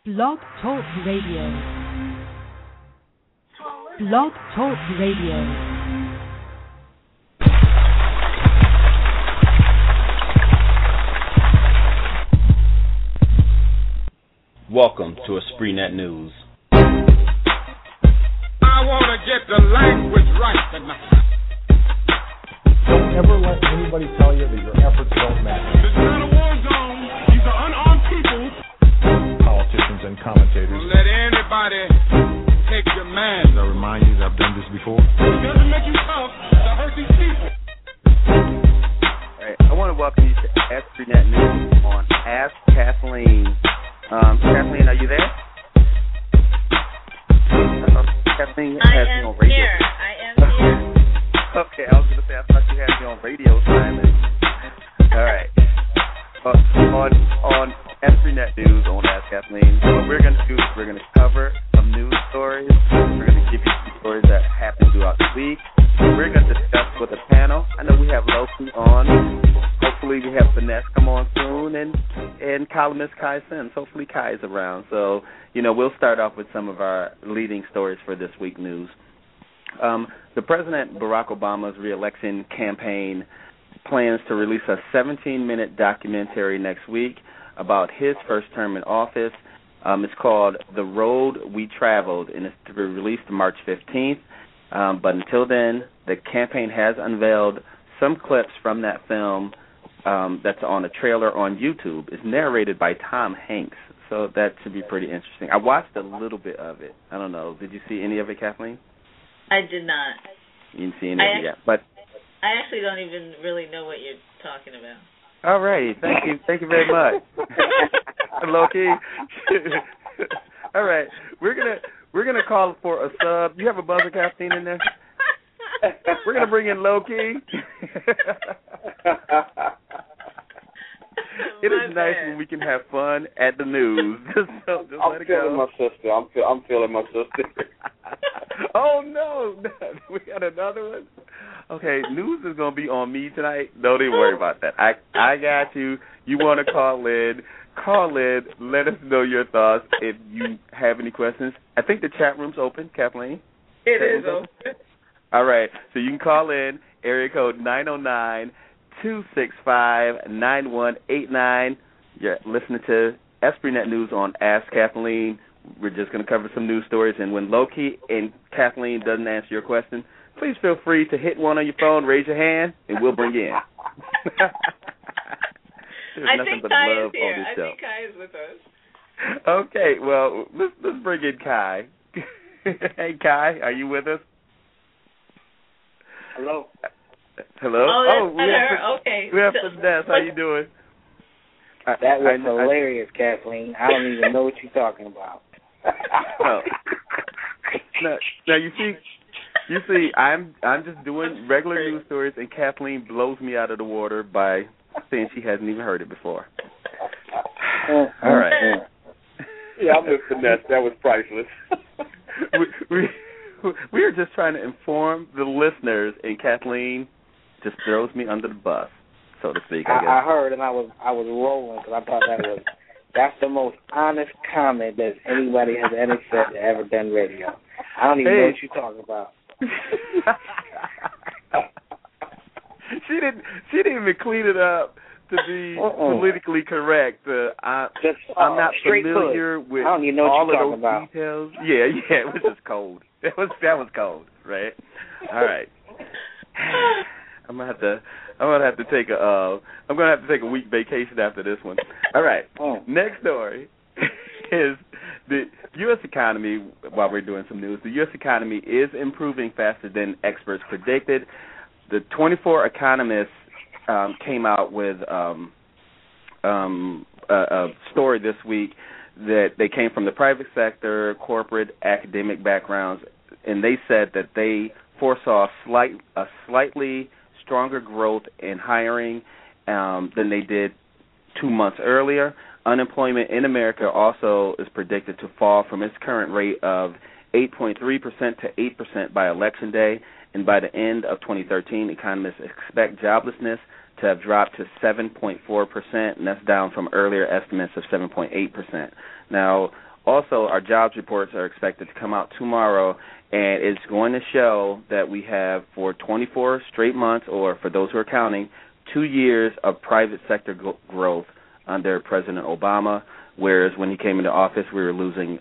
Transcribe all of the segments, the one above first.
Blog Talk Radio. Blog Talk Radio. Welcome to EspritNet News. I want to get the language right tonight. Don't ever let anybody tell you that your efforts don't matter. This is not a war zone. These are unarmed people. Politicians and commentators. Don't let anybody take your man. I remind you that I've done this before. It doesn't make you tough to hurt these people. All right, I want to welcome you to EspritNet News on Ask Kathleen. Kathleen, are you there? Kathleen has me on radio. I am here. Okay, I was going to say, I thought you had me on radio silent. All right. On EspritNet News, on Ask Kathleen, what we're going to do is we're going to cover some news stories. We're going to give you some stories that happen throughout the week. We're going to discuss with a panel. I know we have Loki on. Hopefully we have Finesse come on soon, and columnist Kai Sims. Hopefully Kai is around. So, we'll start off with some of our leading stories for this week news. The President Barack Obama's re-election campaign plans to release a 17-minute documentary next week about his first term in office. It's called The Road We Traveled, and it's to be released March 15th. But until then, the campaign has unveiled some clips from that film that's on a trailer on YouTube. It's narrated by Tom Hanks, so that should be pretty interesting. I watched a little bit of it. I don't know. Did you see any of it, Kathleen? I did not. You didn't see any of it yet, but I actually don't even really know what you're talking about. All right. Thank you very much. Loki. All right. We're gonna call for a sub. You have a buzzer, Kathleen, in there? We're gonna bring in Loki. It is nice when we can have fun at the news. Just let it go. My sister. I'm feeling my sister. Oh no, we got another one. Okay, news is gonna be on me tonight. Don't even worry about that. I got you. You want to call in? Call in. Let us know your thoughts if you have any questions. I think the chat room's open, Kathleen. It is open. All right, so you can call in, area code 909-265-9189. You're listening to EspritNet News on Ask Kathleen. We're just going to cover some news stories, and when Loki and Kathleen doesn't answer your question, please feel free to hit one on your phone, raise your hand, and we'll bring you in. I think Kai is here. I think Kai is with us. Okay, well, let's bring in Kai. Hey, Kai, are you with us? Hello. Hello? Oh, okay. We have Finesse. How you doing? That was hilarious, Kathleen. I don't even know what you're talking about. Oh. Now you see, I'm just doing regular news stories, and Kathleen blows me out of the water by saying she hasn't even heard it before. All right. Yeah, I'm with Finesse. That was priceless. We are just trying to inform the listeners, and Kathleen just throws me under the bus, so to speak. I guess. I heard, and I was rolling because I thought that's the most honest comment that anybody has ever said to ever done radio. I don't even know what you're talking about. She didn't even clean it up to be politically correct. I'm not familiar with I don't even know all what of you're those talking details. Yeah, it was just cold. That was cold, right? All right. I'm gonna have to take a week vacation after this one. All right. Next story is the U.S. economy. While we're doing some news, the U.S. economy is improving faster than experts predicted. The 24 economists came out with a story this week that they came from the private sector, corporate, academic backgrounds, and they said that they foresaw a slightly stronger growth in hiring than they did 2 months earlier. Unemployment in America also is predicted to fall from its current rate of 8.3% to 8% by Election Day, and by the end of 2013, economists expect joblessness to have dropped to 7.4%, and that's down from earlier estimates of 7.8%. Now, also, our jobs reports are expected to come out tomorrow, and it's going to show that we have, for 24 straight months, or for those who are counting, 2 years of private sector growth under President Obama, whereas when he came into office, we were losing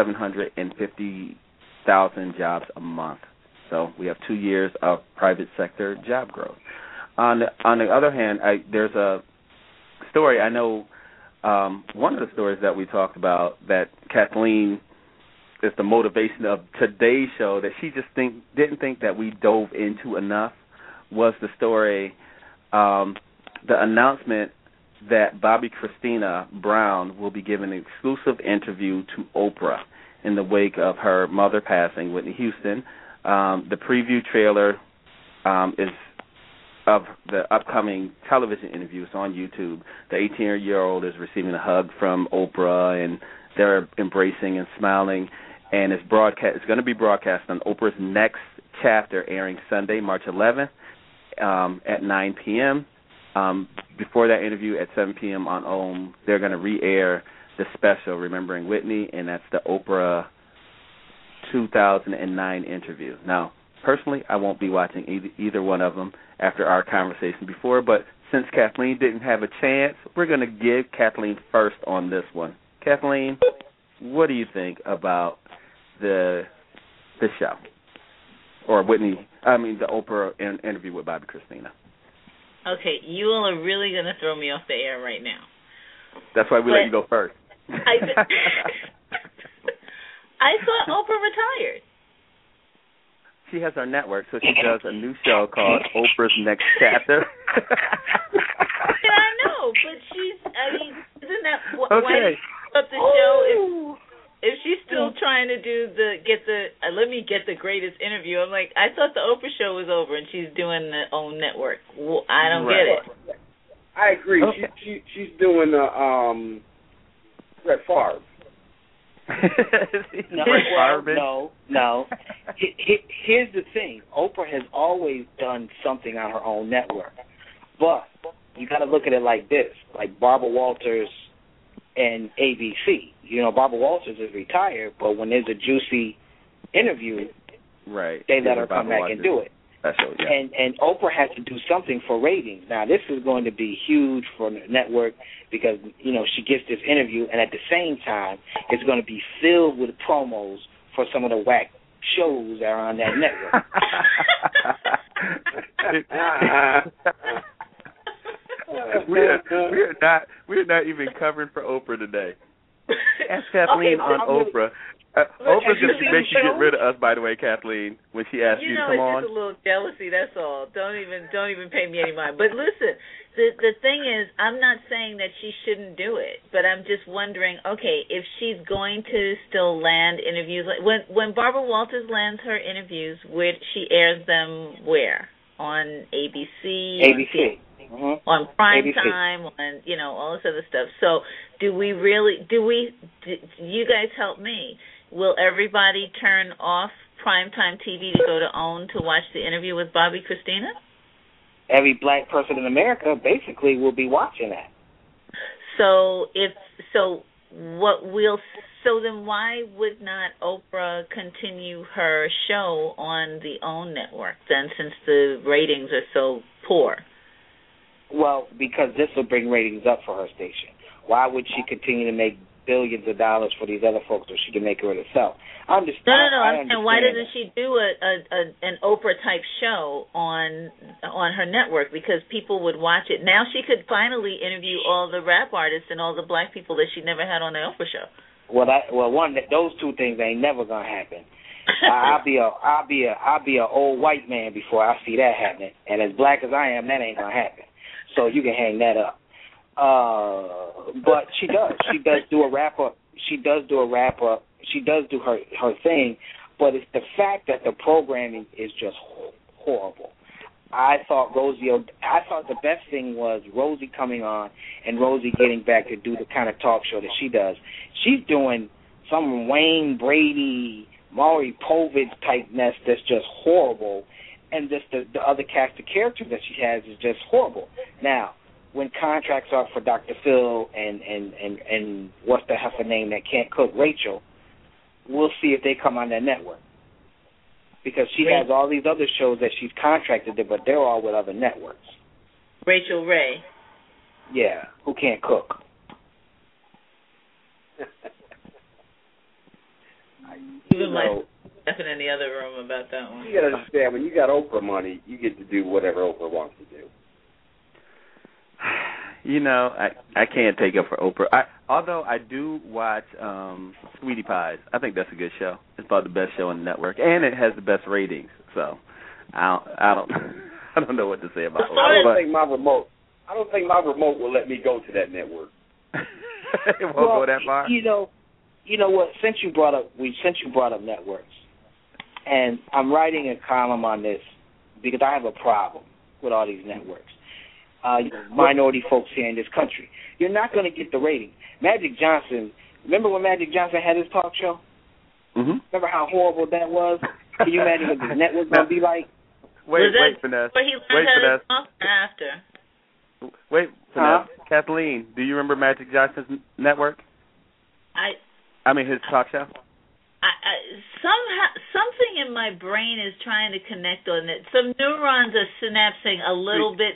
750,000 jobs a month. So we have 2 years of private sector job growth. On the other hand, there's a story, I know, one of the stories that we talked about that Kathleen is the motivation of today's show that she just didn't think that we dove into enough was the story, the announcement that Bobbi Kristina Brown will be giving an exclusive interview to Oprah in the wake of her mother passing, Whitney Houston. The preview trailer is of the upcoming television interviews on YouTube. The 18-year-old is receiving a hug from Oprah, and they're embracing and smiling. And it's going to be broadcast on Oprah's Next Chapter, airing Sunday, March 11th at 9 p.m. Before that interview at 7 p.m. on OWN, they're going to re-air the special, Remembering Whitney, and that's the Oprah 2009 interview. Now, personally, I won't be watching either one of them after our conversation before, but since Kathleen didn't have a chance, we're going to give Kathleen first on this one. Kathleen, what do you think about the show? Or the Oprah interview with Bobbi Kristina? Okay, you all are really going to throw me off the air right now. That's why we let you go first. I thought Oprah retired. She has her network, so she does a new show called Oprah's Next Chapter. Yeah, I know, but isn't that okay. why did she up the show if she's still trying to let me get the greatest interview? I'm like, I thought the Oprah show was over and she's doing the own network. Well, I don't get it. I agree. Okay. She's doing Brett Favre. No. Here's the thing. Oprah has always done something on her own network. But you got to look at it like this, like Barbara Walters and ABC. You know, Barbara Walters is retired, but when there's a juicy interview, right, they let her come back and do it. Special, yeah. And Oprah has to do something for ratings. Now, this is going to be huge for the network because, you know, she gets this interview, and at the same time, it's going to be filled with promos for some of the whack shows that are on that network. We're not even covering for Oprah today. Ask Kathleen on Oprah. Oprah's going to make you get rid of us, by the way, Kathleen, when she asks you to come on. It's just a little jealousy, that's all. Don't even pay me any mind. But listen, the thing is, I'm not saying that she shouldn't do it, but I'm just wondering, okay, if she's going to still land interviews, like when Barbara Walters lands her interviews, she airs them where? On ABC? ABC. On prime time, on all this other stuff. So you guys help me. Will everybody turn off primetime TV to go to OWN to watch the interview with Bobbi Kristina? Every black person in America basically will be watching that. Then why would not Oprah continue her show on the OWN network then, since the ratings are so poor? Well, because this will bring ratings up for her station. Why would she continue to make billions of dollars for these other folks if she can make it herself? I understand. No. And why doesn't she do an Oprah type show on her network? Because people would watch it. Now she could finally interview all the rap artists and all the black people that she never had on the Oprah show. Those two things ain't never gonna happen. I'll be a old white man before I see that happening. And as black as I am, that ain't gonna happen. So you can hang that up. But she does. She does do a wrap up. She does do her thing. But it's the fact that the programming is just horrible. I thought the best thing was Rosie coming on and Rosie getting back to do the kind of talk show that she does. She's doing some Wayne Brady, Maury Povich type mess that's just horrible. And just the other cast of characters that she has is just horrible. Now, when contracts are for Dr. Phil and what's the heifer name that can't cook, Rachel, we'll see if they come on that network. Because she has all these other shows that she's contracted to, but they're all with other networks. Rachel Ray. Yeah, who can't cook. Even my laughing in the other room about that one. You got to understand, when you got Oprah money, you get to do whatever Oprah wants to do. You know, I can't take up for Oprah. Although I do watch Sweetie Pies. I think that's a good show. It's about the best show on the network, and it has the best ratings. So I don't I don't know what to say about Oprah. I don't think my remote will let me go to that network. It won't go that far. You know what? Since you brought up networks, and I'm writing a column on this because I have a problem with all these networks. Minority folks here in this country. You're not going to get the rating. Magic Johnson, remember when Magic Johnson had his talk show? Mm-hmm. Remember how horrible that was? Can you imagine what the network going to be like? Wait, Finesse. But he learned how to talk after. Wait, Finesse. Kathleen, do you remember Magic Johnson's network? I mean his talk show? Somehow, something in my brain is trying to connect on it. Some neurons are synapsing a little bit.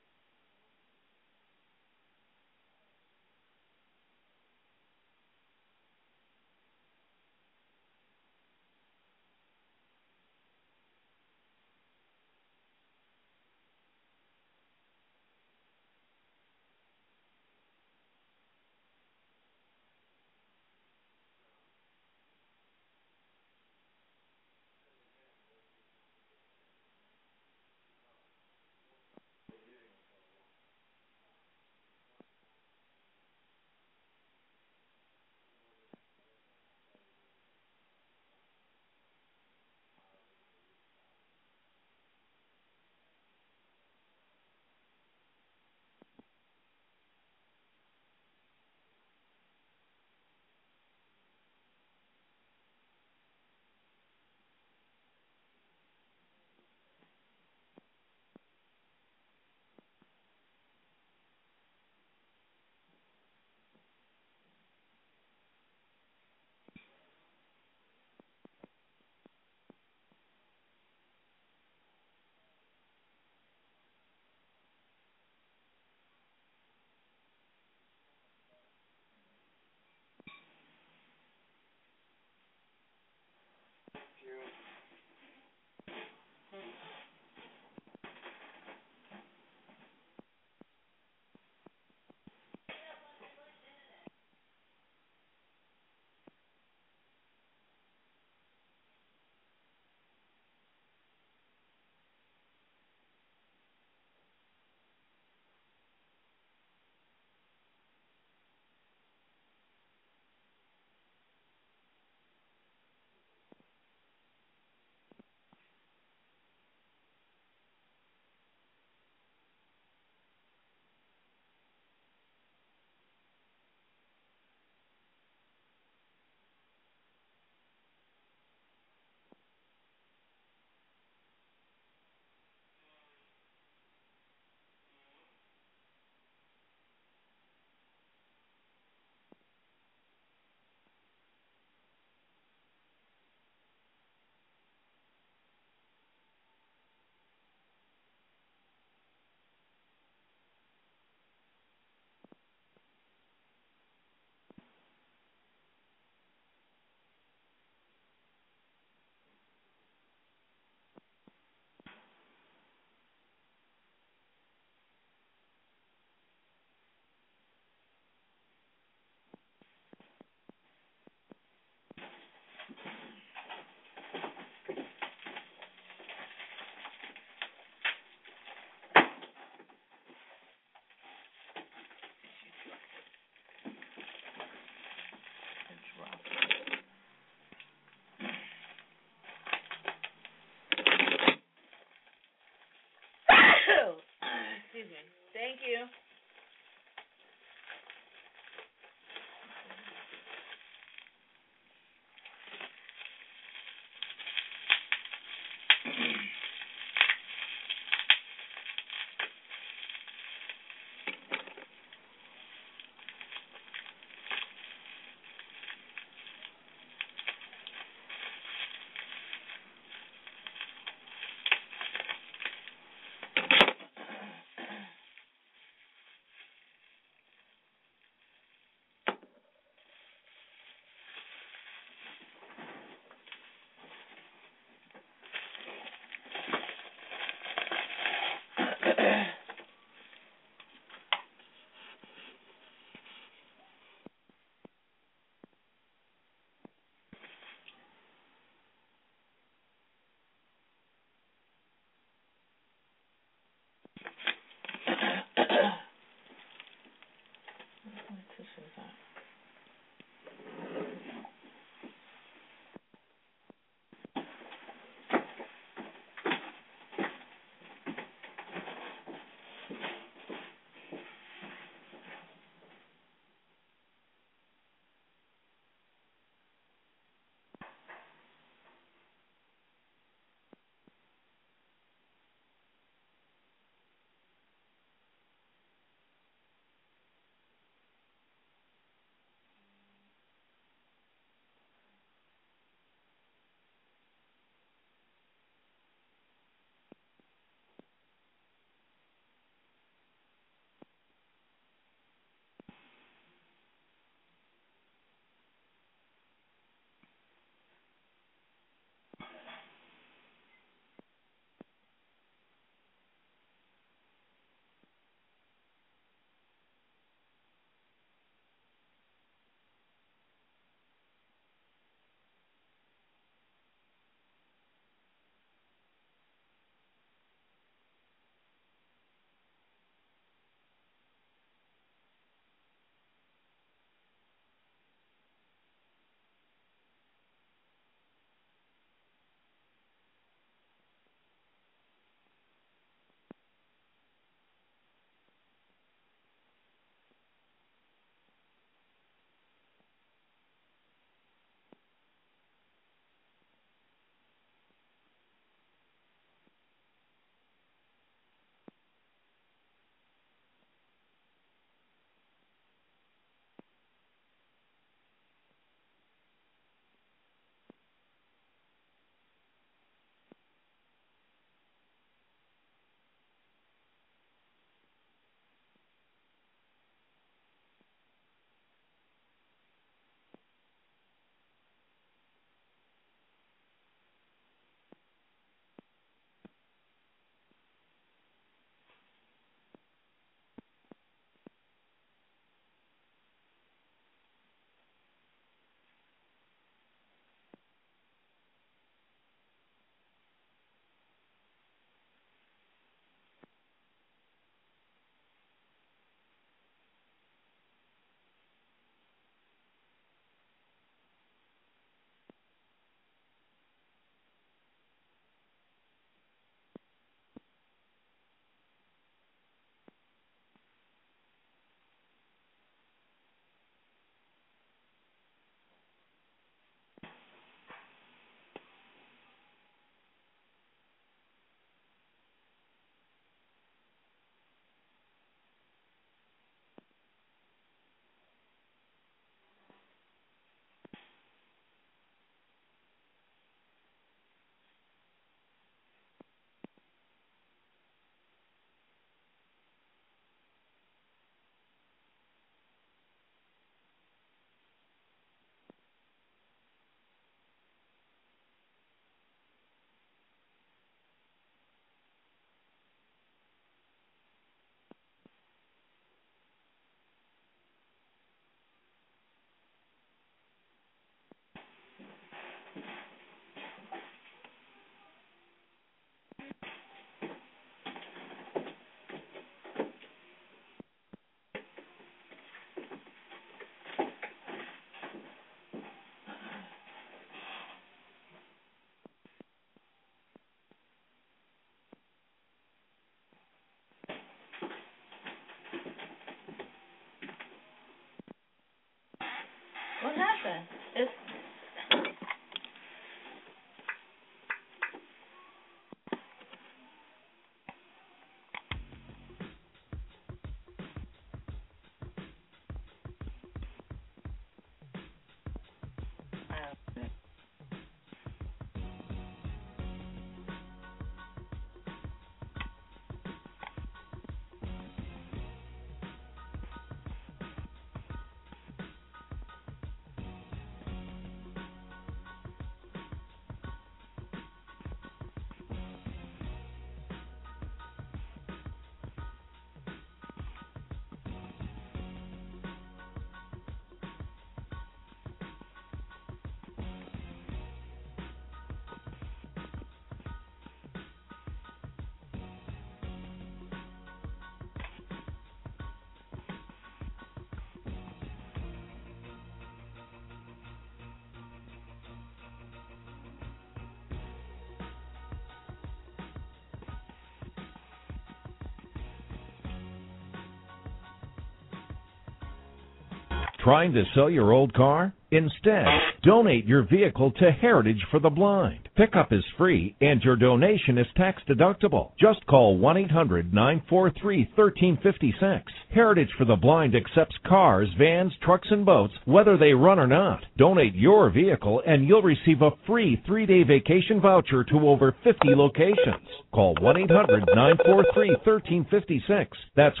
Trying to sell your old car? Instead, donate your vehicle to Heritage for the Blind. Pickup is free and your donation is tax deductible. Just call 1-800-943-1356. Heritage for the Blind accepts cars, vans, trucks, and boats, whether they run or not. Donate your vehicle and you'll receive a free 3-day vacation voucher to over 50 locations. Call 1-800-943-1356. That's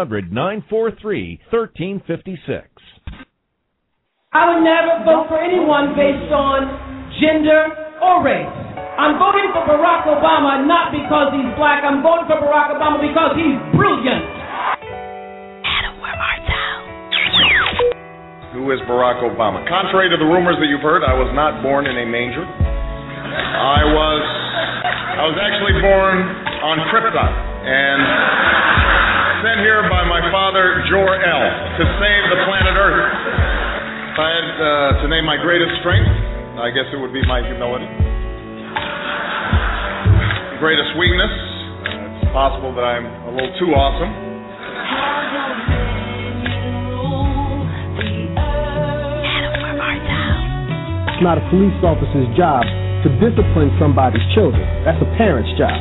1-800-943-1356. I would never vote for anyone based on gender or race. I'm voting for Barack Obama not because he's black. I'm voting for Barack Obama because he's brilliant. Adam, where art thou? Who is Barack Obama? Contrary to the rumors that you've heard, I was not born in a manger. I was actually born on Krypton and sent here by my father, Jor-El, to save the planet Earth. If I had to name my greatest strength, I guess it would be my humility. Greatest weakness, it's possible that I'm a little too awesome. It's not a police officer's job to discipline somebody's children. That's a parent's job.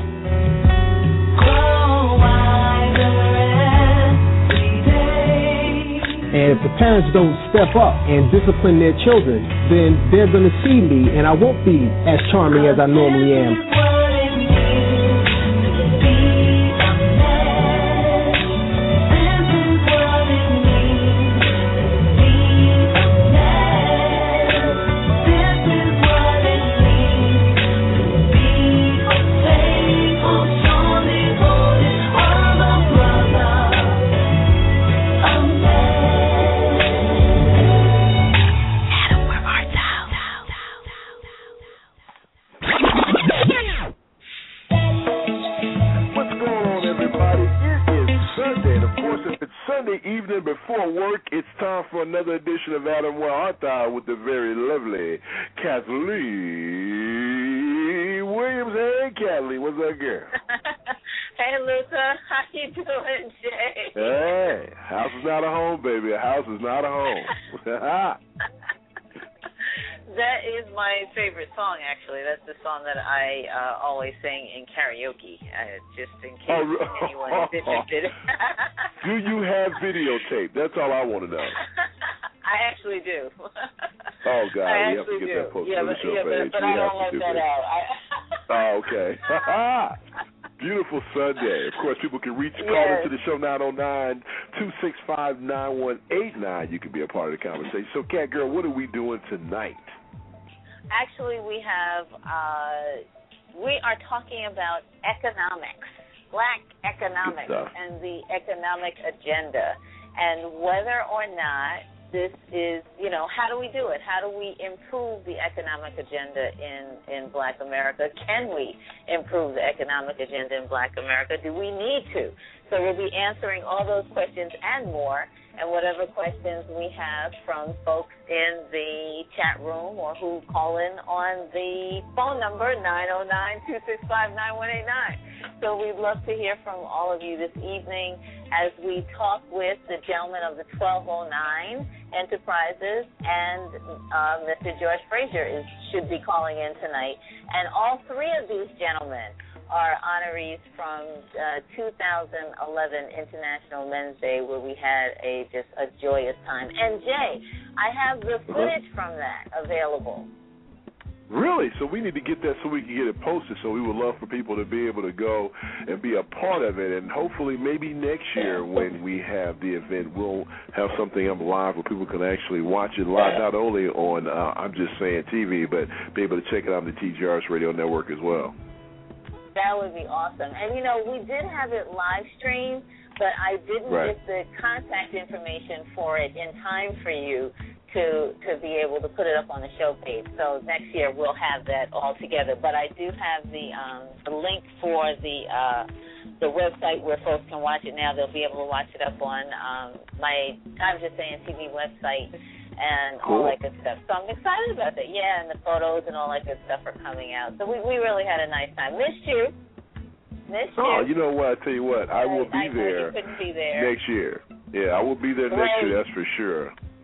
And if the parents don't step up and discipline their children, then they're going to see me, and I won't be as charming as I normally am. Before work, it's time for another edition of Adam Where Art Thou with the very lovely Kathleen Williams. Hey, Kathleen, what's up, girl? Hey, Luther, how you doing, Jay? Hey, house is not a home, baby. A house is not a home. That is my favorite song, actually. That's the song that I always sing in karaoke, just in case anyone is interested. Do you have videotape? That's all I want to know. I actually do. Oh, God, we have to get that posted on the show page. But I don't let that out. Oh, okay. Beautiful Sunday. Of course, people can call into the show 909-265-9189. You can be a part of the conversation. So, Cat Girl, what are we doing tonight? Actually, we are talking about economics, black economics, and the economic agenda, and whether or not this is, how do we do it? How do we improve the economic agenda in Black America? Can we improve the economic agenda in Black America? Do we need to? So we'll be answering all those questions and more, and whatever questions we have from folks in the chat room or who call in on the phone number, 909-265-9189. So we'd love to hear from all of you this evening as we talk with the gentleman of the 1209 Enterprises, and Mr. George Frazier should be calling in tonight. And all three of these gentlemen are honorees from 2011 International Men's Day, where we had just a joyous time. And Jay, I have the footage from that available. Really? So we need to get that so we can get it posted. So we would love for people to be able to go and be a part of it. And hopefully maybe next year when we have the event, we'll have something up live where people can actually watch it live, not only on, I'm just saying, TV, but be able to check it out on the TGRS Radio Network as well. That would be awesome. And, we did have it live streamed, but I didn't get the contact information for it in time for you to be able to put it up on the show page. So next year we'll have that all together. But I do have the link for the website where folks can watch it now. They'll be able to watch it up on my I'm Just Saying TV website and all that good stuff. So I'm excited about that. Yeah, and the photos and all that good stuff are coming out. So we really had a nice time. Missed you. Oh, you know what? I tell you what, I will be there next year. Yeah, I will be there next year, that's for sure.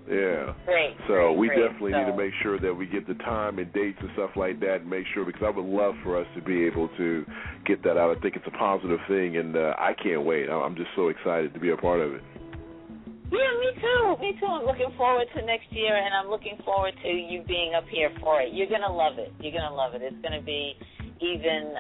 Yeah. Great. So we great. definitely need to make sure that we get the time and dates and stuff like that, and make sure, because I would love for us to be able to get that out. I think it's a positive thing, and I can't wait. I'm just so excited to be a part of it. Yeah, me too. Me too. I'm looking forward to next year, and I'm looking forward to you being up here for it. You're gonna love it. You're gonna love it. It's gonna be even,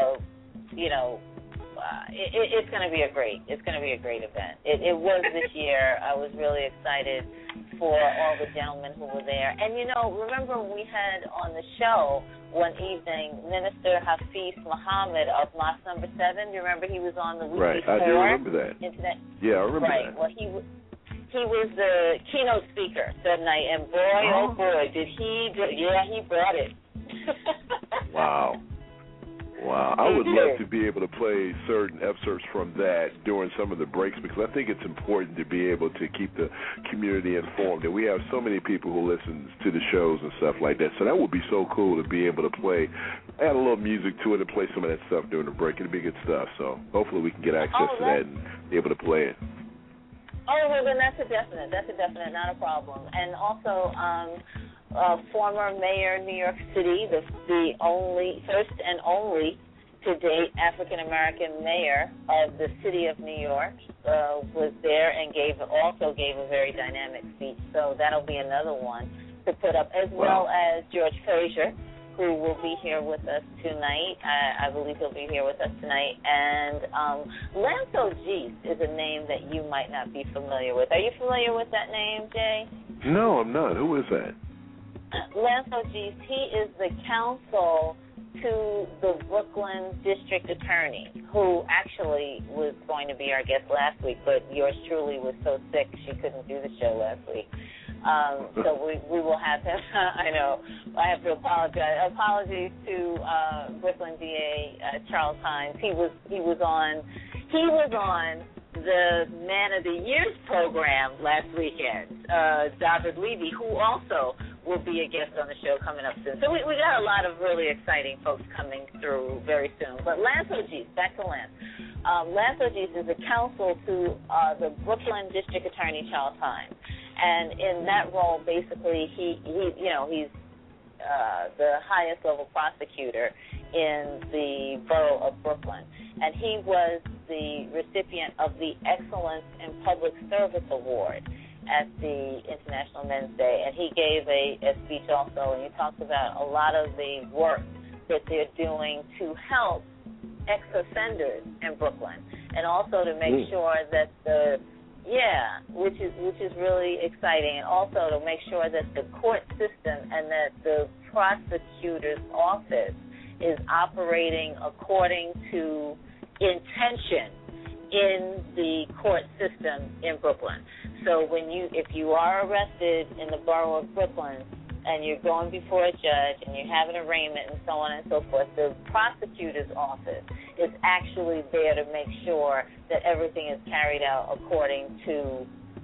it's gonna be a great event. It was this year. I was really excited for all the gentlemen who were there. And remember when we had on the show one evening Minister Hafiz Muhammad of Mosque Number 7. Do you remember he was on the week before? Right, I do remember that. Yeah, I remember that. Right. Well, he was the keynote speaker that night, and boy, oh boy, did he brought it. Wow. I would love to be able to play certain excerpts from that during some of the breaks, because I think it's important to be able to keep the community informed. And we have so many people who listen to the shows and stuff like that. So that would be so cool to be able to add a little music to it and play some of that stuff during the break. It'd be good stuff. So hopefully we can get access to that and be able to play it. Oh, well, then that's a definite, not a problem. And also, former mayor of New York City, the first and only to date African-American mayor of the city of New York, was there and also gave a very dynamic speech. So that'll be another one to put up, as well as George Frazier, who will be here with us tonight. I believe he'll be here with us tonight. And Lance O'Geese is a name that you might not be familiar with. Are you familiar with that name, Jay? No, I'm not. Who is that? Lance O'Geese, he is the counsel to the Brooklyn District Attorney, who actually was going to be our guest last week, but yours truly was so sick she couldn't do the show last week. So we will have him. I know. I have to apologize. Apologies to Brooklyn DA Charles Hines. He was on the Man of the Year's program last weekend. David Levy, who also will be a guest on the show coming up soon. So we got a lot of really exciting folks coming through very soon. But Lance O'Geese, back to Lance. Lance O'Geese is a counsel to the Brooklyn District Attorney Charles Hines. And in that role, basically, he's the highest level prosecutor in the borough of Brooklyn. And he was the recipient of the Excellence in Public Service Award at the International Men's Day. And he gave a speech also, and he talked about a lot of the work that they're doing to help ex-offenders in Brooklyn, and also to make sure that which is really exciting, and also to make sure that the court system and that the prosecutor's office is operating according to intention in the court system in Brooklyn. So if you are arrested in the borough of Brooklyn and you're going before a judge and you have an arraignment and so on and so forth, the prosecutor's office is actually there to make sure that everything is carried out according to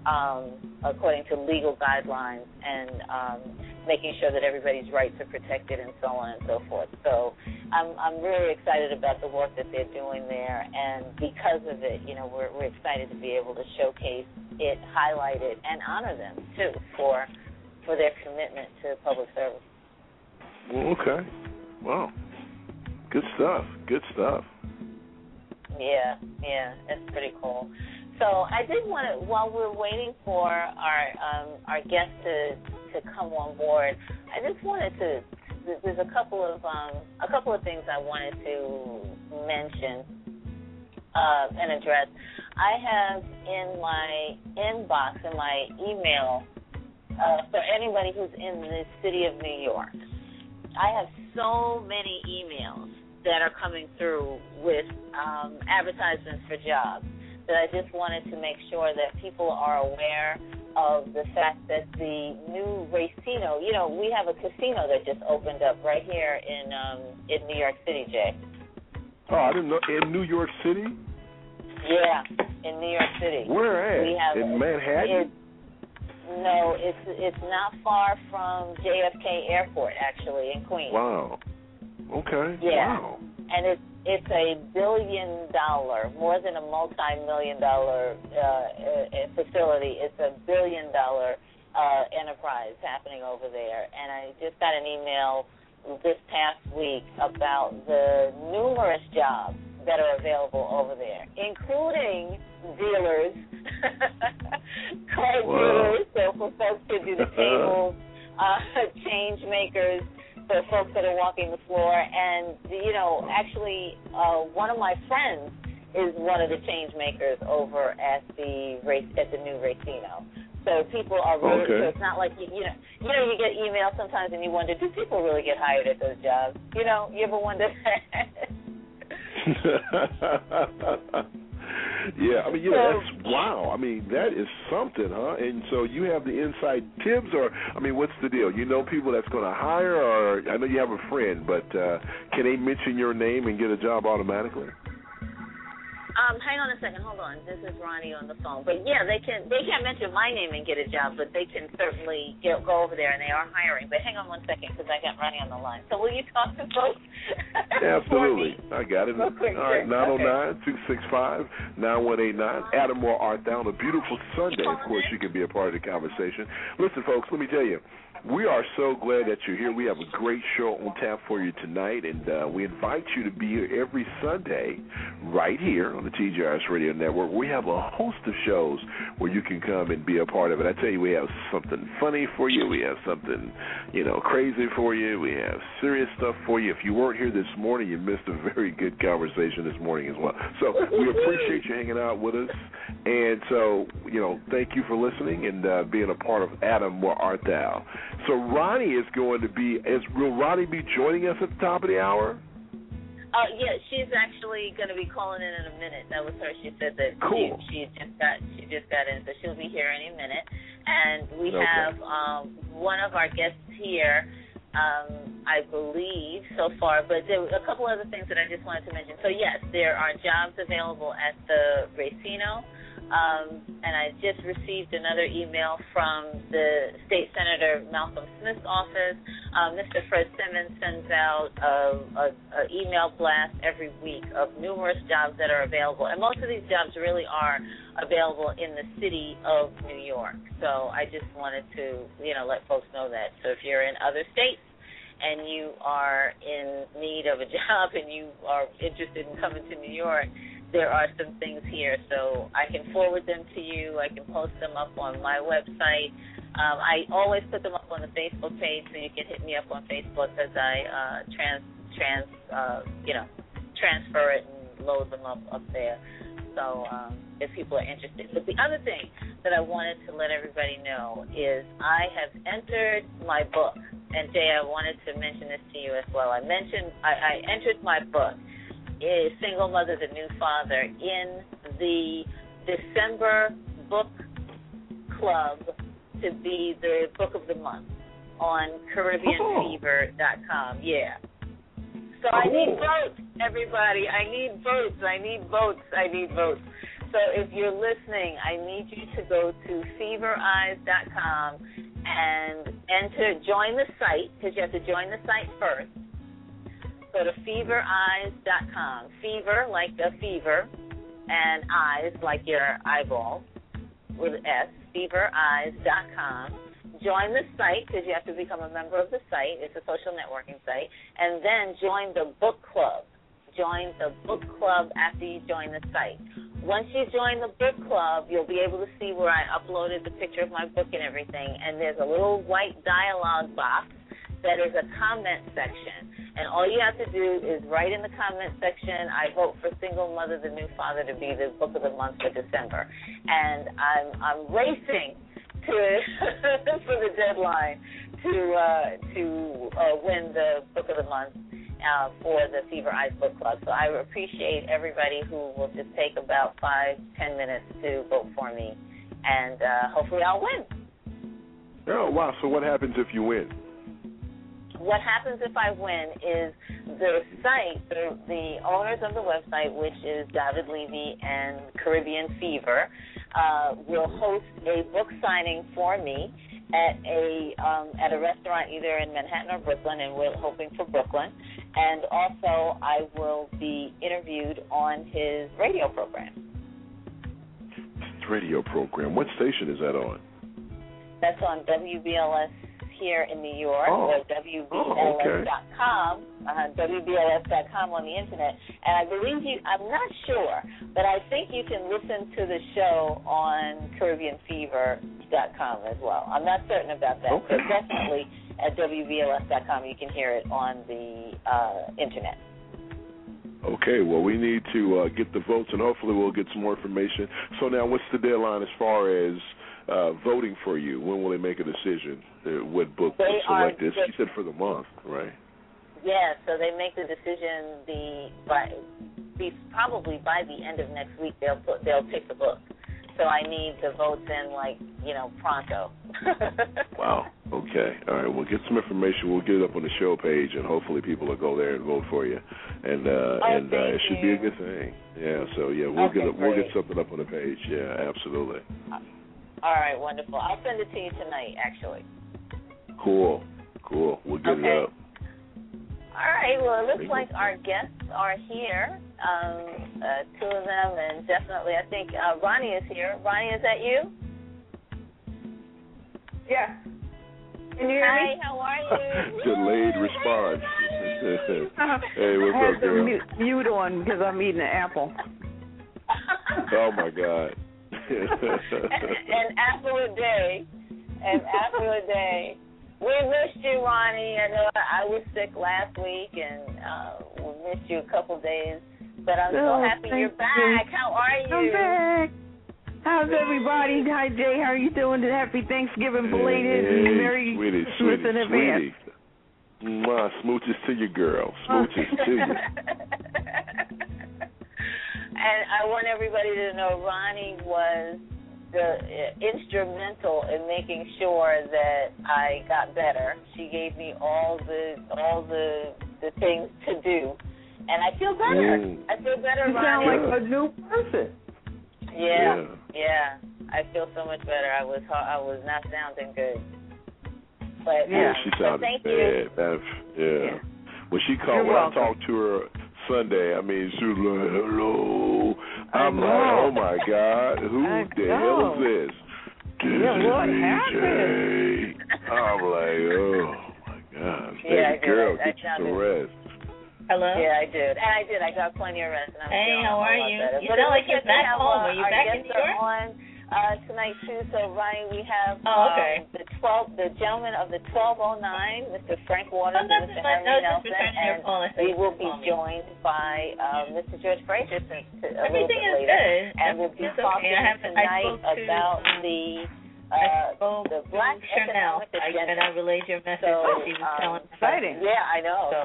legal guidelines, and making sure that everybody's rights are protected and so on and so forth. So I'm really excited about the work that they're doing there, and because of it, we're excited to be able to showcase it, highlight it, and honor them too for their commitment to public service. Okay. Wow. Good stuff. Yeah, it's pretty cool. So I did want to, while we're waiting for our guest to come on board, I just wanted to. There's a couple of things I wanted to mention and address. I have in my inbox, in my email, for anybody who's in the city of New York, I have so many emails that are coming through with advertisements for jobs that I just wanted to make sure that people are aware of the fact that the new Racino, we have a casino that just opened up right here in New York City, Jay. Oh, I didn't know. In New York City? Yeah, in New York City. Where at? In Manhattan? No, it's not far from JFK Airport, actually, in Queens. Wow. Okay. Yeah. Wow. And it's $1 billion, more than a multi-million-dollar facility. It's $1 billion enterprise happening over there. And I just got an email this past week about the numerous jobs that are available over there, including dealers, car dealers, so for folks to do the tables, change makers, for folks that are walking the floor. And, actually, one of my friends is one of the change makers over at the new Racino. So people are really, so it's not like, you get emails sometimes and you wonder, do people really get hired at those jobs? You ever wonder that? Yeah, that's wow. That is something, huh? And so you have the inside tips, or, what's the deal? You know people that's going to hire, or I know you have a friend, but can they mention your name and get a job automatically? Hang on a second. Hold on. This is Ronnie on the phone. But, yeah, they can't mention my name and get a job, but they can certainly go over there, and they are hiring. But hang on one second because I got Ronnie on the line. So will you talk to folks? Absolutely. I got it. All right, 909-265-9189. Adam Moore Arthal, a beautiful Sunday. Of course, you can be a part of the conversation. Listen, folks, let me tell you, we are so glad that you're here. We have a great show on tap for you tonight, and we invite you to be here every Sunday right here on the TJRS Radio Network. We have a host of shows where you can come and be a part of it. I tell you, we have something funny for you. We have something, crazy for you. We have serious stuff for you. If you weren't here this morning, you missed a very good conversation this morning as well. So we appreciate you hanging out with us. And so, thank you for listening and being a part of Adam Moore Arthal. So Ronnie will Ronnie be joining us at the top of the hour? Yeah, she's actually going to be calling in a minute. That was her. She said that she just got in, so she'll be here any minute. And we have one of our guests here, I believe, so far. But there were a couple other things that I just wanted to mention. So, yes, there are jobs available at the Racino. And I just received another email from the State Senator Malcolm Smith's office. Mr. Fred Simmons sends out an email blast every week of numerous jobs that are available. And most of these jobs really are available in the city of New York. So I just wanted to, let folks know that. So if you're in other states and you are in need of a job and you are interested in coming to New York, there are some things here, so I can forward them to you. I can post them up on my website. I always put them up on the Facebook page, so you can hit me up on Facebook as I transfer it and load them up there. So if people are interested. But the other thing that I wanted to let everybody know is I have entered my book, and Jay, I wanted to mention this to you as well. I entered my book, is Single Mother, the New Father, in the December book club to be the book of the month on CaribbeanFever.com. Yeah. So I need votes, everybody. I need votes. So if you're listening, I need you to go to FeverEyes.com and join the site, because you have to join the site first. Go to FeverEyes.com. Fever, like a fever, and eyes, like your eyeball, with an S, FeverEyes.com. Join the site, because you have to become a member of the site. It's a social networking site. And then join the book club. Join the book club after you join the site. Once you join the book club, you'll be able to see where I uploaded the picture of my book and everything. And there's a little white dialogue box that is a comment section. And all you have to do is write in the comment section, I vote for Single Mother, the New Father to be the book of the month for December. And I'm racing for the deadline to win the book of the month for the Fever Eyes Book Club. So I appreciate everybody who will just take about 5-10 minutes to vote for me. And hopefully I'll win. Oh, wow. So what happens if you win? What happens if I win is the site, the owners of the website, which is David Levy and Caribbean Fever, will host a book signing for me at a restaurant either in Manhattan or Brooklyn, and we're hoping for Brooklyn. And also I will be interviewed on his radio program. Radio program. What station is that on? That's on WBLS here in New York, or WBLS.com, WBLS.com on the internet. And I believe I'm not sure, but I think you can listen to the show on CaribbeanFever.com as well. I'm not certain about that, but definitely at WBLS.com you can hear it on the internet. Okay, well, we need to get the votes, and hopefully we'll get some more information. So now what's the deadline as far as voting for you? When will they make a decision? What book was selected? You said for the month, right? Yeah, so they make the decision probably by the end of next week. They'll pick the book. So I need the votes in pronto. Wow. Okay. All right. We'll get some information. We'll get it up on the show page, and hopefully people will go there and vote for you. And it should be a good thing. Yeah. So we'll get something up on the page. Yeah. Absolutely. All right. Wonderful. I'll send it to you tonight, actually. Cool. We'll get it up. All right. Well, it looks like our guests are here. Two of them, and definitely, I think Ronnie is here. Ronnie, is that you? Yeah. Can you hear me? Hi, how are you? Delayed response. Hey, what's up, girl? I have the mute on because I'm eating an apple. Oh, my God. An apple a day. We missed you, Ronnie. I know I was sick last week, and we missed you a couple days. But I'm so happy you're back. How are you? I'm back. How's everybody? Hi, Jay. How are you doing? Happy Thanksgiving belated and Merry Christmas in advance. Smooches to you, girl. Smooches to you. And I want everybody to know Ronnie was instrumental in making sure that I got better. She gave me all the things to do, and I feel better. I feel better, you Ronnie. You sound like a new person. Yeah. I feel so much better. I was not sounding good, but she sounded bad. Yeah. When she called, when I talked to her Sunday, I mean, she was like, "Hello." I'm like, "Oh my God, who the hell is this?" What happened? I'm like, "Oh my God, baby girl, get you some rest." Hello? Yeah, I did. I got plenty of rest. And I'm how are you? Better. You sound like you're back home. Are you back in New York? On tonight too. So Ryan, we have the gentleman of the 1209, Mr. Frank Waters and Mr. Henry Nelson, and we will be joined by Mr. George Frazier a little bit later, good. and we'll be talking tonight about the Black Economic Agenda. And I relayed your message when she was telling me. Exciting. Yeah, I know.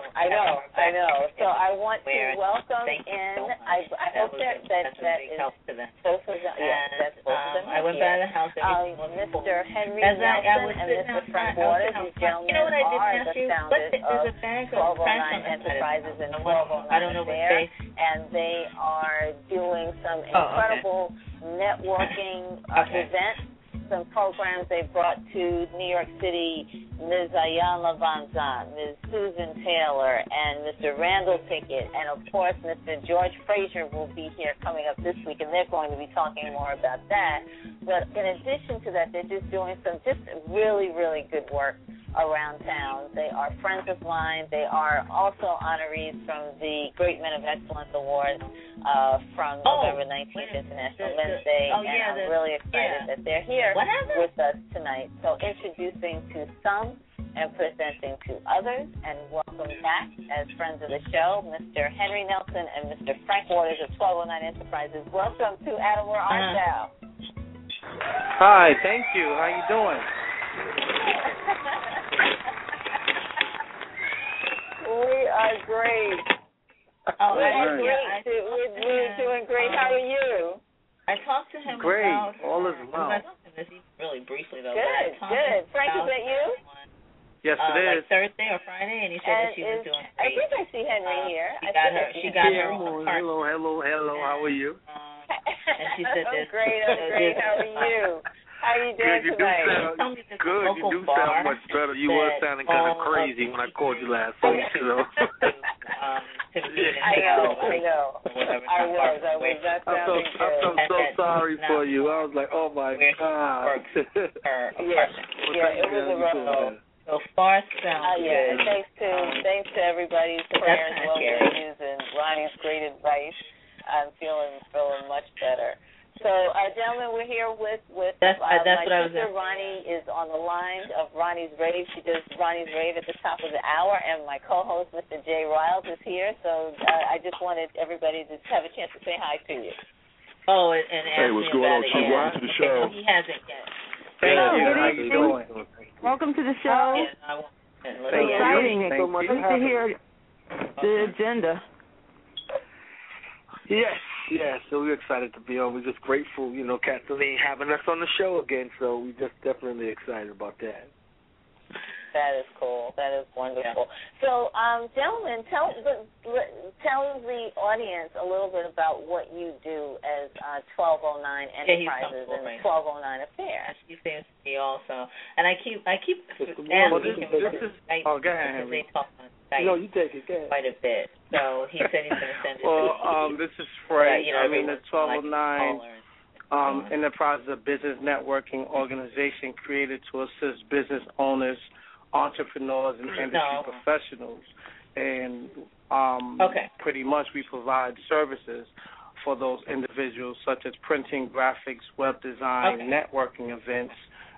So I want to welcome in. I hope that is both of them. That's both of them. I went by the house. Mr. Henry Nelson and Mr. Frank Waters. These gentlemen are the founders of 1209 Enterprises and 1209 Affairs, and they are doing some incredible networking events. Some programs they brought to New York City, Ms. Ayala Vanzan, Ms. Susan Taylor, and Mr. Randall Pickett, and of course Mr. George Frazier will be here coming up this week, and they're going to be talking more about that. But in addition to that, they're just doing some really, really good work around town. They are friends of mine. They are also honorees from the Great Men of Excellence Awards from November 19th, International Men's Day, and I'm really excited that they're here with us tonight. So introducing to some and presenting to others, and welcome back as friends of the show, Mr. Henry Nelson and Mr. Frank Waters of 1209 Enterprises. Welcome to Adam Where Art Thou? Hi, thank you. How you doing? We are great. We're doing great. How are you? I talked to him about... All is well. Really briefly, though. Good. Frank, is that you? Yes, it is. Like Thursday or Friday, and he said that she was doing great. I think I see Henry here. She got her Hello. How are you? And she said this. I'm great. How are you? How are you doing tonight? Good. You do sound much better. You were sounding kind of crazy when I called you last week, to I know. I was. That sounded good. I felt so sorry for you. I was like, oh my God. Yeah, it was a rough. So far, sounds good. And thanks to everybody's prayers, well wishes, and Ronnie's great advice. I'm feeling much better. So, gentlemen, we're here with that's my what I was sister Ronnie is on the line of Ronnie's Rave. She does Ronnie's Rave at the top of the hour, and my co-host, Mr. Jay Riles, is here. So I just wanted everybody to have a chance to say hi to you. Oh, and hey, what's going on, Chief? Welcome to the show. He hasn't yet. Hello, How you doing? Welcome to the show. Exciting. Great to hear the agenda. Yes, so we're excited to be on. We're just grateful, Kathleen having us on the show again, so we're just definitely excited about that. That is cool. That is wonderful. Yeah. So, gentlemen, tell the audience a little bit about what you do as 1209 Enterprises and 1209 Affairs. He seems to be also, and I keep asking him. Go ahead, Henry. They talk on Skype. No, you take it. Go ahead. Quite a bit. So he said he's going to send it. Well, this is Frank. The 1209 Enterprise is a business networking organization created to assist business owners, entrepreneurs, and industry professionals. And pretty much we provide services for those individuals, such as printing, graphics, web design, networking events,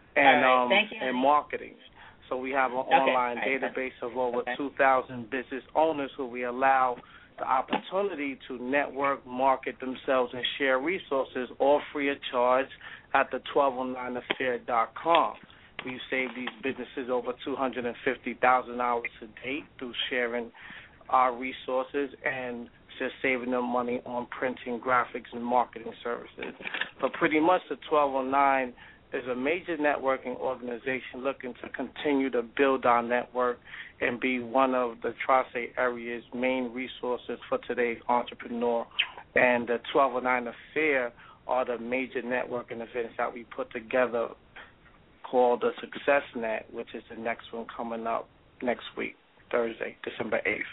and marketing. So we have an online database of over 2,000 business owners who we allow the opportunity to network, market themselves, and share resources, all free of charge, at the 1209affair.com. We've saved these businesses over 250,000 hours to date through sharing our resources and just saving them money on printing, graphics, and marketing services. But pretty much the 1209 is a major networking organization looking to continue to build our network and be one of the Tri-State area's main resources for today's entrepreneur. And the 1209 Affair are the major networking events that we put together called the Success Net, which is the next one coming up next week, Thursday, December 8th.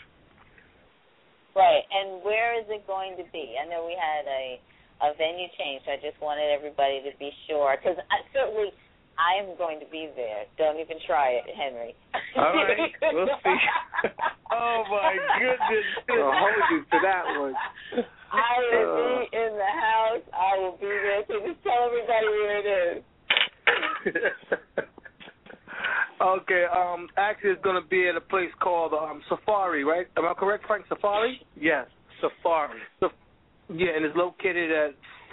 Right, and where is it going to be? I know we had a venue change, so I just wanted everybody to be sure, because certainly I am going to be there. Don't even try it, Henry. All right, we'll see. Oh, my goodness. I'll hold you to that one. I will be in the house. I will be there, so just tell everybody where it is. Okay, actually it's going to be at a place called Safari, right? Am I correct, Frank? Safari? Yes, Safari. And it's located at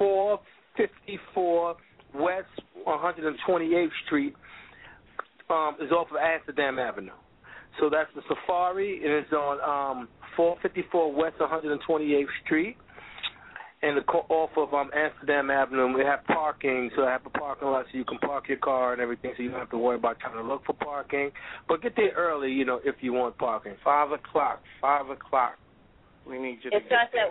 454 West 128th Street. It's off of Amsterdam Avenue. So that's the Safari, and it's on 454 West 128th Street. And off of Amsterdam Avenue, we have parking, so I have a parking lot so you can park your car and everything, so you don't have to worry about trying to look for parking. But get there early, if you want parking. 5 o'clock. We need you to get there.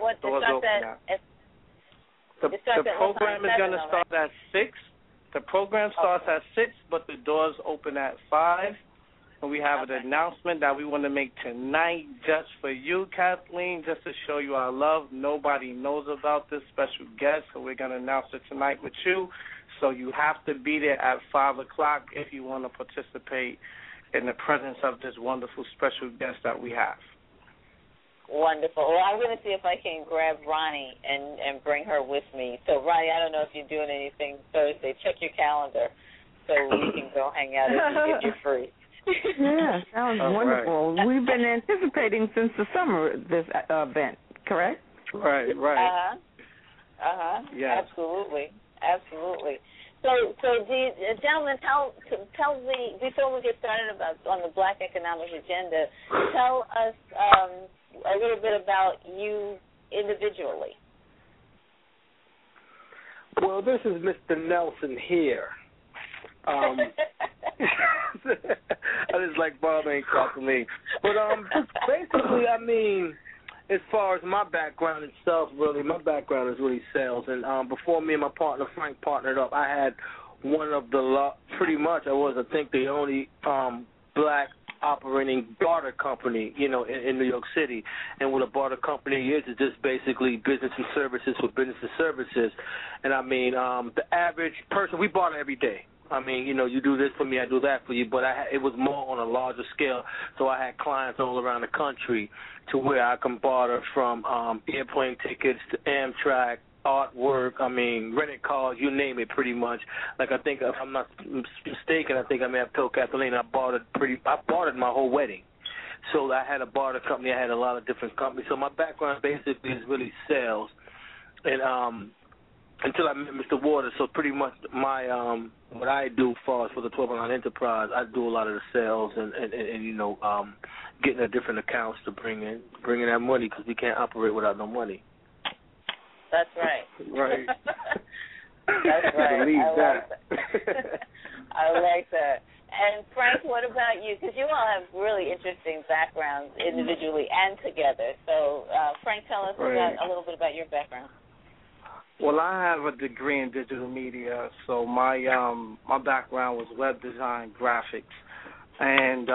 The program is going to start at 6. The program starts at 6, but the doors open at 5. And we have an announcement that we want to make tonight just for you, Kathleen, just to show you our love. Nobody knows about this special guest, so we're going to announce it tonight with you. So you have to be there at 5 o'clock if you want to participate in the presence of this wonderful special guest that we have. Wonderful. Well, I'm going to see if I can grab Ronnie and bring her with me. So, Ronnie, I don't know if you're doing anything Thursday. Check your calendar so we can go hang out if you're free. Yeah, sounds wonderful. Right. We've been anticipating since the summer this event, correct? Right. Yes. Absolutely. So, gentlemen, tell before we get started on the Black Economic Agenda, tell us a little bit about you individually. Well, this is Mr. Nelson here. I just like Bob ain't talking to me. But basically, as far as my background itself, really, my background is really sales. And before me and my partner Frank partnered up, I had one of the pretty much I think the only black operating barter company, in New York City. And what a barter company is just basically business and services for business and services. And the average person, we barter every day. You do this for me, I do that for you, but it was more on a larger scale. So I had clients all around the country to where I can barter from airplane tickets to Amtrak, artwork, rented cars, you name it, pretty much. Like I think, if I'm not mistaken, I may have told Kathleen I bartered my whole wedding. So I had a barter company. I had a lot of different companies. So my background basically is really sales, and until I met Mr. Waters. So pretty much my what I do as far as for the 1209 Enterprise, I do a lot of the sales and getting the different accounts to bring in that money, because we can't operate without no money. That's right. Right. That's right. Believe that. I like that. And Frank, what about you? Because you all have really interesting backgrounds individually and together. So, Frank, tell us a little bit about your background. Well, I have a degree in digital media, so my background was web design, graphics, and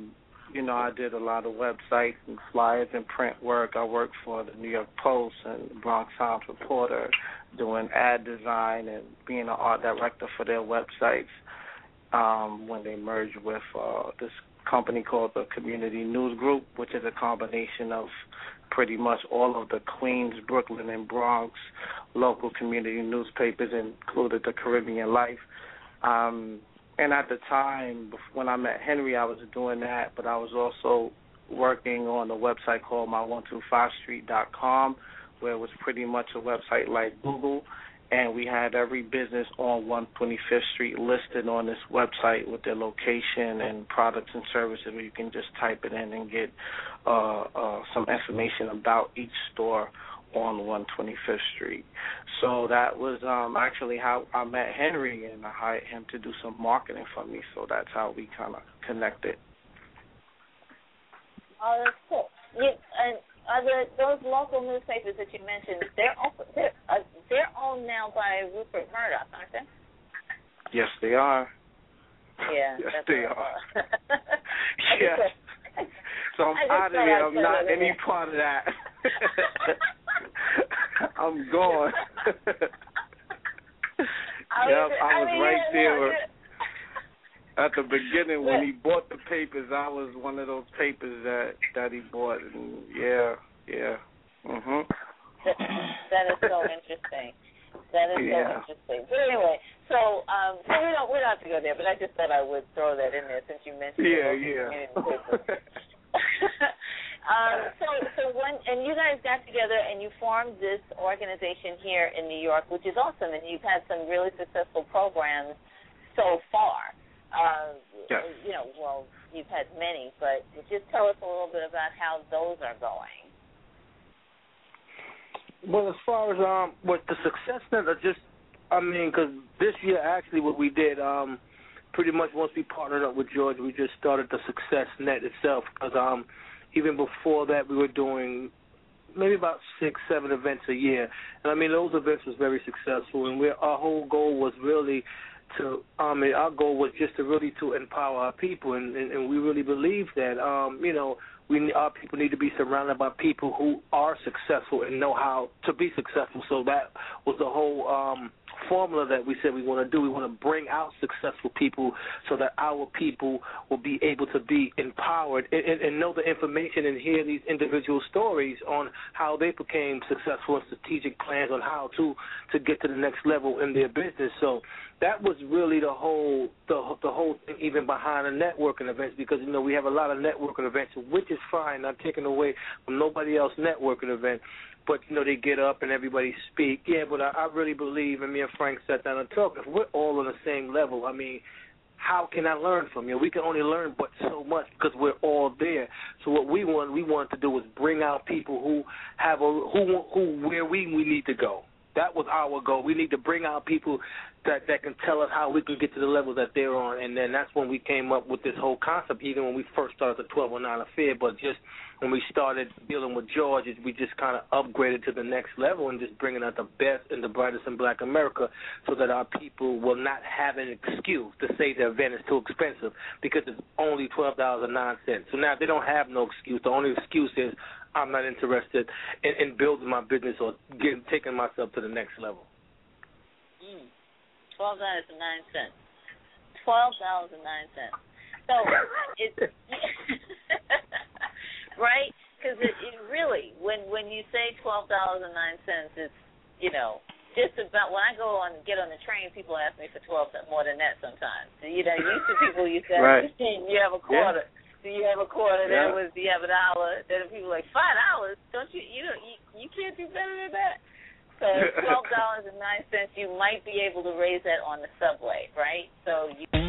I did a lot of websites and flyers and print work. I worked for the New York Post and the Bronx Times Reporter, doing ad design and being an art director for their websites when they merged with this company called the Community News Group, which is a combination of pretty much all of the Queens, Brooklyn, and Bronx local community newspapers, included the Caribbean Life. And at the time, when I met Henry, I was doing that, but I was also working on a website called my125street.com, where it was pretty much a website like Google, and we had every business on 125th Street listed on this website with their location and products and services, where you can just type it in and get some information about each store on 125th Street. So that was actually how I met Henry, and I hired him to do some marketing for me. So that's how we kind of connected. Oh, that's cool. Those local newspapers that you mentioned, they're owned now by Rupert Murdoch, aren't they? Yes, they are. Yeah. Yes, they are. Yes. So I'm out of there. I'm not any part of that. I'm gone. I was right there at the beginning when he bought the papers. I was one of those papers that he bought, and yeah. Mhm. That is so interesting. That is so interesting. But anyway, so we don't have to go there, but I just thought I would throw that in there since you mentioned it. So when you guys got together and you formed this organization here in New York, which is awesome, and you've had some really successful programs so far. Yes. Well, you've had many, but just tell us a little bit about how those are going. Well, as far as with the success net, because this year actually what we did, pretty much once we partnered up with George, we just started the success net itself. Because even before that, we were doing maybe about 6-7 events a year, and those events was very successful. And our whole goal was really our goal was just to really to empower our people, and we really believe that our people need to be surrounded by people who are successful and know how to be successful. So that was the whole formula that we said we want to do. We want to bring out successful people so that our people will be able to be empowered and know the information and hear these individual stories on how they became successful and strategic plans on how to get to the next level in their business. So that was really the whole thing, even behind the networking events, because we have a lot of networking events, which is fine, not taking away from nobody else's networking event. But they get up and everybody speak. Yeah, but I really believe, and me and Frank sat down and talked. If we're all on the same level, how can I learn from you? We can only learn but so much because we're all there. So what we wanted to do was bring out people who have who where we need to go. That was our goal. We need to bring out people that can tell us how we can get to the level that they're on, and then that's when we came up with this whole concept, even when we first started the 1209 affair, but just when we started dealing with George, we just kind of upgraded to the next level and just bringing out the best and the brightest in Black America so that our people will not have an excuse to say the event is too expensive because it's only $12.09. So now they don't have no excuse. The only excuse is I'm not interested in building my business or taking myself to the next level. $12.09. $12.09. So it's right, because it really when you say $12.09, it's just about when I get on the train, people ask me for $12 more than that sometimes. Used to people you say right. You have a quarter. Yeah. Do you have a quarter? Yeah. Do you have $1? Then people are like $5. Don't you? You can't do better than that. So $12.09, you might be able to raise that on the subway, right? So you